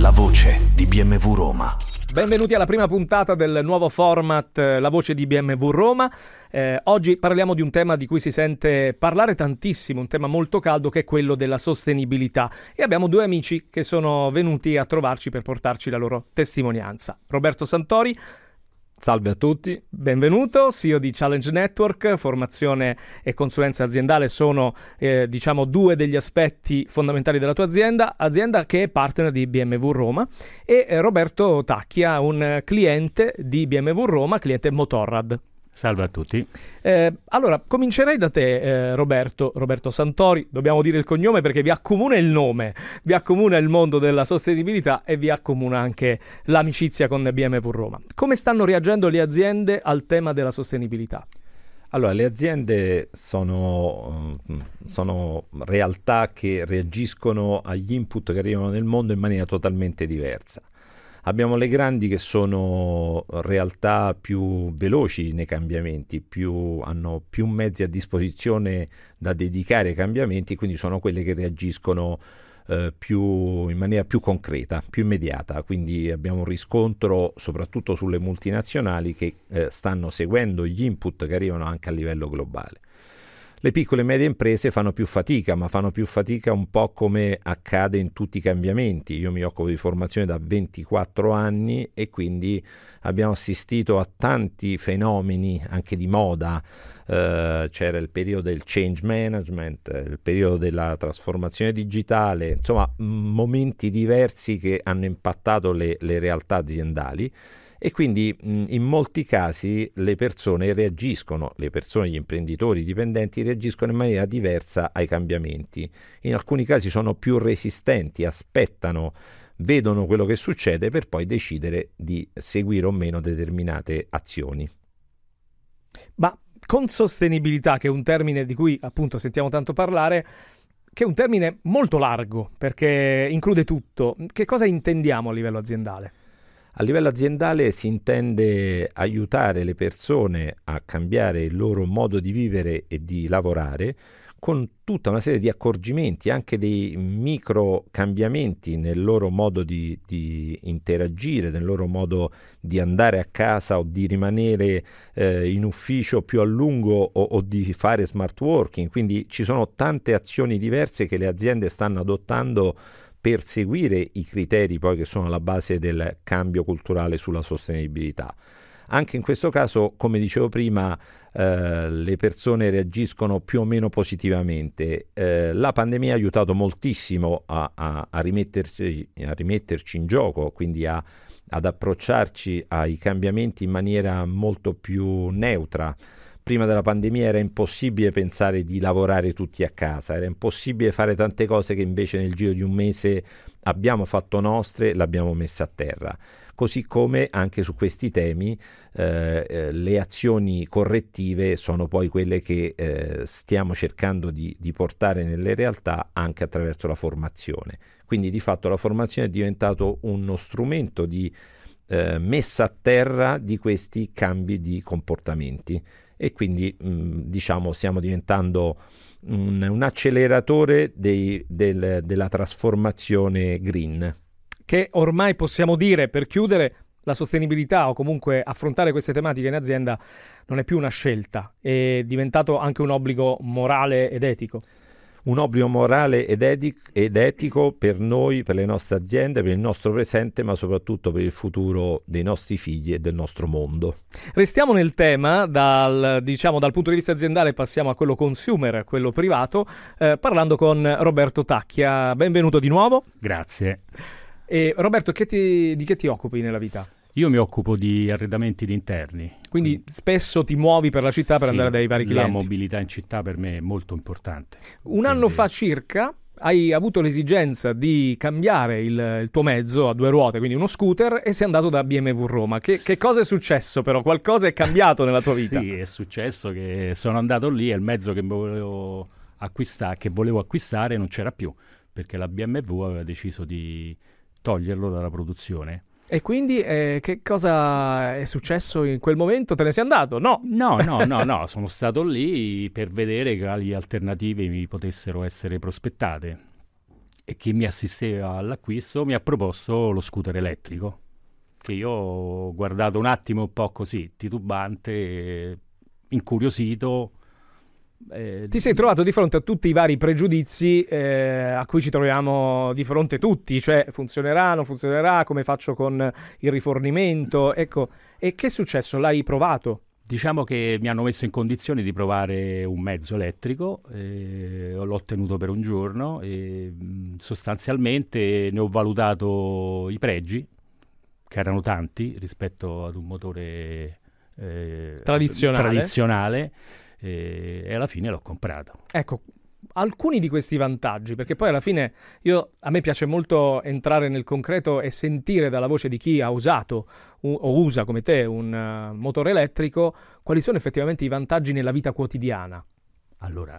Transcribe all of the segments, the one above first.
La voce di BMW Roma. Benvenuti alla prima puntata del nuovo format La voce di BMW Roma. Oggi parliamo di un tema di cui si sente parlare tantissimo, un tema molto caldo, che è quello della sostenibilità. E abbiamo due amici che sono venuti a trovarci per portarci la loro testimonianza. Roberto Santori. Salve a tutti. Benvenuto, CEO di Challenge Network. Formazione e consulenza aziendale sono due degli aspetti fondamentali della tua azienda che è partner di BMW Roma, e Roberto Tacchia, un cliente di BMW Roma, cliente Motorrad. Salve a tutti. Allora, comincerei da te, Roberto Santori. Dobbiamo dire il cognome perché vi accomuna il nome, vi accomuna il mondo della sostenibilità e vi accomuna anche l'amicizia con BMW Roma. Come stanno reagendo le aziende al tema della sostenibilità? Allora, le aziende sono realtà che reagiscono agli input che arrivano nel mondo in maniera totalmente diversa. Abbiamo le grandi che sono realtà più veloci nei cambiamenti, hanno più mezzi a disposizione da dedicare ai cambiamenti, quindi sono quelle che reagiscono in maniera più concreta, più immediata. Quindi abbiamo un riscontro soprattutto sulle multinazionali che stanno seguendo gli input che arrivano anche a livello globale. Le piccole e medie imprese fanno più fatica, ma fanno più fatica un po' come accade in tutti i cambiamenti. Io mi occupo di formazione da 24 anni e quindi abbiamo assistito a tanti fenomeni anche di moda. C'era il periodo del change management, il periodo della trasformazione digitale, insomma momenti diversi che hanno impattato le realtà aziendali. E quindi in molti casi le persone, gli imprenditori, i dipendenti reagiscono in maniera diversa ai cambiamenti. In alcuni casi sono più resistenti, aspettano, vedono quello che succede per poi decidere di seguire o meno determinate azioni. Ma con sostenibilità, che è un termine di cui appunto sentiamo tanto parlare, che è un termine molto largo perché include tutto, che cosa intendiamo a livello aziendale? A livello aziendale si intende aiutare le persone a cambiare il loro modo di vivere e di lavorare con tutta una serie di accorgimenti, anche dei micro cambiamenti nel loro modo di interagire, nel loro modo di andare a casa o di rimanere in ufficio più a lungo o di fare smart working. Quindi ci sono tante azioni diverse che le aziende stanno adottando per seguire i criteri poi che sono alla base del cambio culturale sulla sostenibilità. Anche in questo caso, come dicevo prima, le persone reagiscono più o meno positivamente. La pandemia ha aiutato moltissimo a rimetterci in gioco, quindi ad approcciarci ai cambiamenti in maniera molto più neutra. Prima della pandemia era impossibile pensare di lavorare tutti a casa, era impossibile fare tante cose che invece nel giro di un mese abbiamo fatto nostre, l'abbiamo messa a terra. Così come anche su questi temi le azioni correttive sono poi quelle che stiamo cercando di portare nelle realtà anche attraverso la formazione. Quindi di fatto la formazione è diventato uno strumento di messa a terra di questi cambi di comportamenti. E quindi stiamo diventando un acceleratore della trasformazione green. Che ormai possiamo dire, per chiudere, la sostenibilità o comunque affrontare queste tematiche in azienda non è più una scelta, è diventato anche un obbligo morale ed etico. Un obbligo morale ed etico per noi, per le nostre aziende, per il nostro presente, ma soprattutto per il futuro dei nostri figli e del nostro mondo. Restiamo nel tema, dal punto di vista aziendale passiamo a quello consumer, a quello privato, parlando con Roberto Tacchia. Benvenuto di nuovo. Grazie. E Roberto, di che ti occupi nella vita? Io mi occupo di arredamenti di interni. Quindi spesso ti muovi per la città per andare dai vari clienti. La mobilità in città per me è molto importante. Un anno fa circa hai avuto l'esigenza di cambiare il tuo mezzo a due ruote, quindi uno scooter, e sei andato da BMW Roma. Che cosa è successo però? Qualcosa è cambiato nella tua vita? Sì, è successo che sono andato lì e il mezzo che volevo acquistare non c'era più, perché la BMW aveva deciso di toglierlo dalla produzione. E quindi che cosa è successo in quel momento? Te ne sei andato? No, sono stato lì per vedere quali alternative mi potessero essere prospettate. e chi mi assisteva all'acquisto mi ha proposto lo scooter elettrico, che io ho guardato un attimo un po' così, titubante, incuriosito. Ti sei trovato di fronte a tutti i vari pregiudizi a cui ci troviamo di fronte tutti, cioè funzionerà, non funzionerà, come faccio con il rifornimento, ecco, e che è successo? L'hai provato? Diciamo che mi hanno messo in condizione di provare un mezzo elettrico, l'ho tenuto per un giorno e sostanzialmente ne ho valutato i pregi, che erano tanti rispetto ad un motore tradizionale e alla fine l'ho comprato. Ecco, alcuni di questi vantaggi, perché poi alla fine a me piace molto entrare nel concreto e sentire dalla voce di chi ha usato o usa come te un motore elettrico quali sono effettivamente i vantaggi nella vita quotidiana. Allora,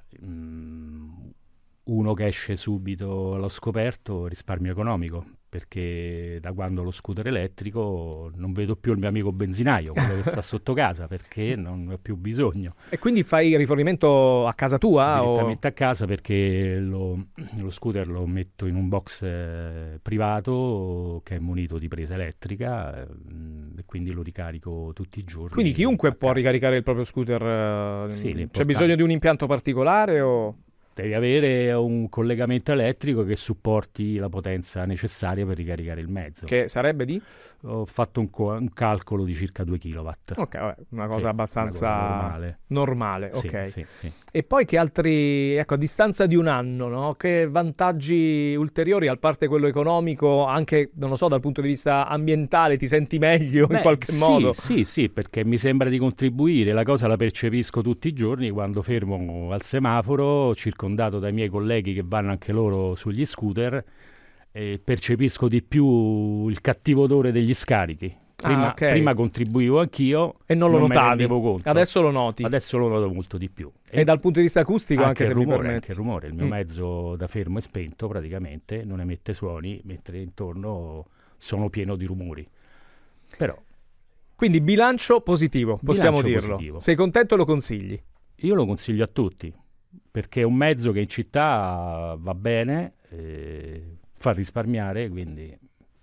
uno che esce subito allo scoperto, risparmio economico, perché da quando ho lo scooter elettrico non vedo più il mio amico benzinaio, quello che sta sotto casa, perché non ho più bisogno. E quindi fai rifornimento a casa tua? Direttamente a casa, perché lo scooter lo metto in un box privato che è munito di presa elettrica e quindi lo ricarico tutti i giorni. Quindi chiunque può ricaricare il proprio scooter? Sì, c'è bisogno di un impianto particolare o... Devi avere un collegamento elettrico che supporti la potenza necessaria per ricaricare il mezzo. Che sarebbe di? Ho fatto un calcolo di circa 2 kW. Ok, vabbè, una cosa abbastanza una cosa normale. ok. Sì. E poi che altri, ecco, a distanza di un anno, no? Che vantaggi ulteriori, a parte quello economico, anche, non lo so, dal punto di vista ambientale, ti senti meglio in qualche modo? Sì, perché mi sembra di contribuire. La cosa la percepisco tutti i giorni quando fermo al semaforo, circondato dai miei colleghi che vanno anche loro sugli scooter, e percepisco di più il cattivo odore degli scarichi. Prima contribuivo anch'io e non lo notavi. Me ne rendevo conto. Adesso lo noti. Adesso lo noto molto di più. E dal punto di vista acustico anche se rumore, mi permetti. Anche il rumore. Il mio mezzo da fermo è spento praticamente, non emette suoni, mentre intorno sono pieno di rumori. Però. Quindi bilancio positivo, possiamo dirlo. Positivo. Sei contento, lo consigli? Io lo consiglio a tutti, perché è un mezzo che in città va bene, fa risparmiare, quindi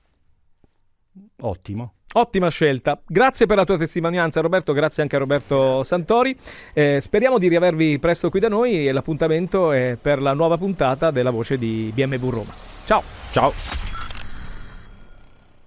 ottimo. Ottima scelta, grazie per la tua testimonianza Roberto, grazie anche a Roberto Santori, speriamo di riavervi presto qui da noi e l'appuntamento è per la nuova puntata della Voce di BMW Roma. Ciao!